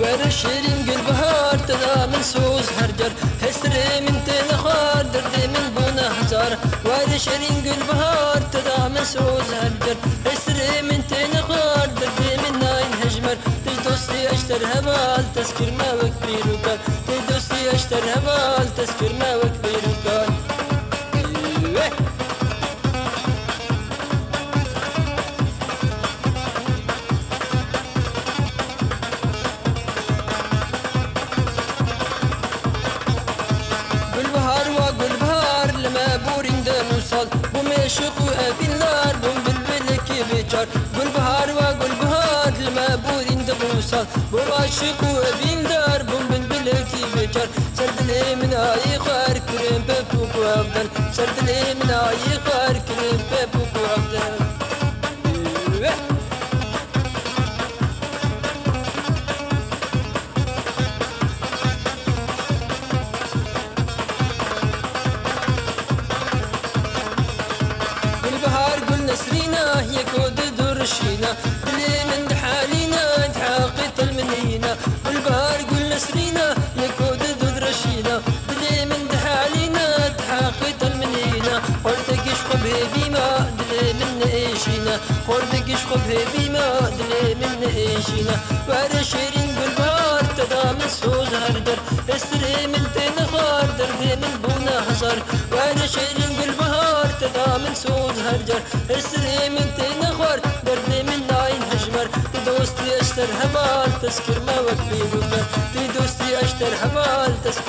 ورا شيرين قل بهار تدا من سوز هرجر هستري من تنخار دردي من بونا هزار ورا شيرين قل بهار تدا من سوز هرجر هستري من تنخار دردي من ناين هجمر دوستي اشتر هبال تذكر ما وقت بيروكان دوستي اشتر هبال تذكر ما وقت بيروكان موصل بمشق وابنار بم بالبلك بيجار قل بهار وقل بهار لما بورين موصل بمشق وابنار بم بالبلك بيجار سردني من اي خار كريم بابوك وابدن سردني من اي خار كريم بابوك وابدن نسرينا يكود درشينا بلي من حالينا تحقق المنينا والبهار قول نسرينا يكود درشينا بلي من حالينا تحقق المنينا خردك يشقب بما دلي من ايشينا خردك يشقب بما دلي من ايشينا ورا شيرين بالبهار تدا من سوز هردر استري من تنخار دردي من بونا حصر ورا شيرين بالبهار تدا من سوز هرجر استري من تنخار دردي من ناين هجمر دوستي اشتر هبال تذكر ما وقت بيروكر دوستي اشتر هبال تذكر